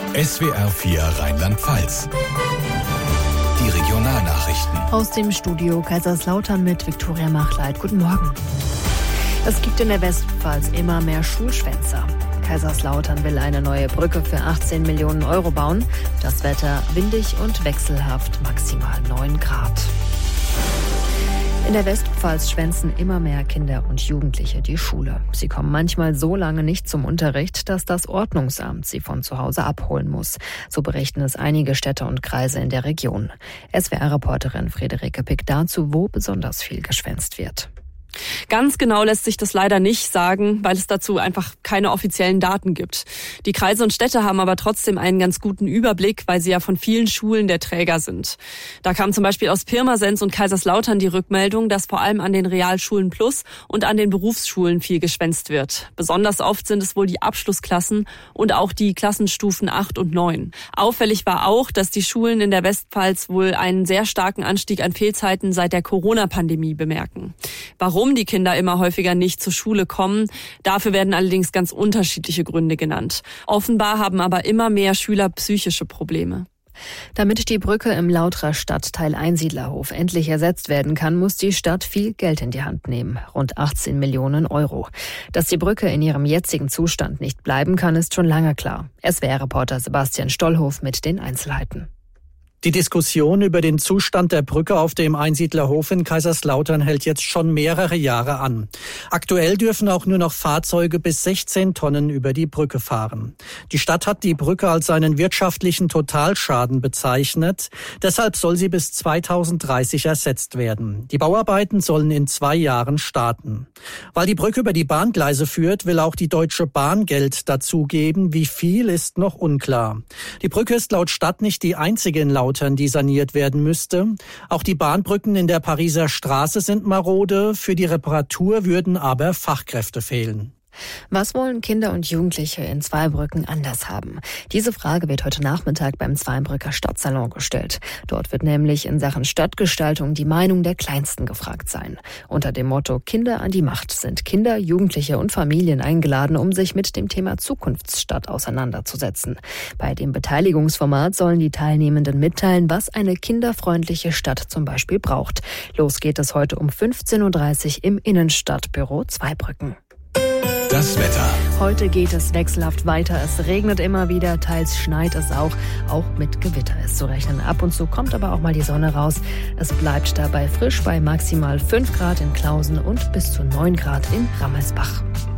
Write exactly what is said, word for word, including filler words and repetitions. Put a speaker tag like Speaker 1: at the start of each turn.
Speaker 1: S W R vier Rheinland-Pfalz. Die Regionalnachrichten.
Speaker 2: Aus dem Studio Kaiserslautern mit Viktoria Machleit. Guten Morgen. Es gibt in der Westpfalz immer mehr Schulschwänzer. Kaiserslautern will eine neue Brücke für achtzehn Millionen Euro bauen. Das Wetter windig und wechselhaft, maximal neun Grad. In der Westpfalz schwänzen immer mehr Kinder und Jugendliche die Schule. Sie kommen manchmal so lange nicht zum Unterricht, dass das Ordnungsamt sie von zu Hause abholen muss. So berichten es einige Städte und Kreise in der Region. S W R-Reporterin Friederike Pick dazu, wo besonders viel geschwänzt wird.
Speaker 3: Ganz genau lässt sich das leider nicht sagen, weil es dazu einfach keine offiziellen Daten gibt. Die Kreise und Städte haben aber trotzdem einen ganz guten Überblick, weil sie ja von vielen Schulen der Träger sind. Da kam zum Beispiel aus Pirmasens und Kaiserslautern die Rückmeldung, dass vor allem an den Realschulen Plus und an den Berufsschulen viel geschwänzt wird. Besonders oft sind es wohl die Abschlussklassen und auch die Klassenstufen acht und neun. Auffällig war auch, dass die Schulen in der Westpfalz wohl einen sehr starken Anstieg an Fehlzeiten seit der Corona-Pandemie bemerken. Warum die Kinder immer häufiger nicht zur Schule kommen, dafür werden allerdings ganz unterschiedliche Gründe genannt. Offenbar haben aber immer mehr Schüler psychische Probleme.
Speaker 2: Damit die Brücke im Lauterer Stadtteil Einsiedlerhof endlich ersetzt werden kann, muss die Stadt viel Geld in die Hand nehmen. Rund achtzehn Millionen Euro. Dass die Brücke in ihrem jetzigen Zustand nicht bleiben kann, ist schon lange klar. S W R-Reporter Sebastian Stollhof mit den Einzelheiten.
Speaker 4: Die Diskussion über den Zustand der Brücke auf dem Einsiedlerhof in Kaiserslautern hält jetzt schon mehrere Jahre an. Aktuell dürfen auch nur noch Fahrzeuge bis sechzehn Tonnen über die Brücke fahren. Die Stadt hat die Brücke als einen wirtschaftlichen Totalschaden bezeichnet. Deshalb soll sie bis zweitausenddreißig ersetzt werden. Die Bauarbeiten sollen in zwei Jahren starten. Weil die Brücke über die Bahngleise führt, will auch die Deutsche Bahn Geld dazugeben. Wie viel ist noch unklar. Die Brücke ist laut Stadt nicht die einzige in Lautern, die saniert werden müsste. Auch die Bahnbrücken in der Pariser Straße sind marode. Für die Reparatur würden aber Fachkräfte fehlen.
Speaker 2: Was wollen Kinder und Jugendliche in Zweibrücken anders haben? Diese Frage wird heute Nachmittag beim Zweibrücker Stadtsalon gestellt. Dort wird nämlich in Sachen Stadtgestaltung die Meinung der Kleinsten gefragt sein. Unter dem Motto Kinder an die Macht sind Kinder, Jugendliche und Familien eingeladen, um sich mit dem Thema Zukunftsstadt auseinanderzusetzen. Bei dem Beteiligungsformat sollen die Teilnehmenden mitteilen, was eine kinderfreundliche Stadt zum Beispiel braucht. Los geht es heute um fünfzehn Uhr dreißig im Innenstadtbüro Zweibrücken.
Speaker 1: Das Wetter.
Speaker 2: Heute geht es wechselhaft weiter. Es regnet immer wieder, teils schneit es auch. Auch mit Gewitter ist zu rechnen. Ab und zu kommt aber auch mal die Sonne raus. Es bleibt dabei frisch bei maximal fünf Grad in Klausen und bis zu neun Grad in Rammelsbach.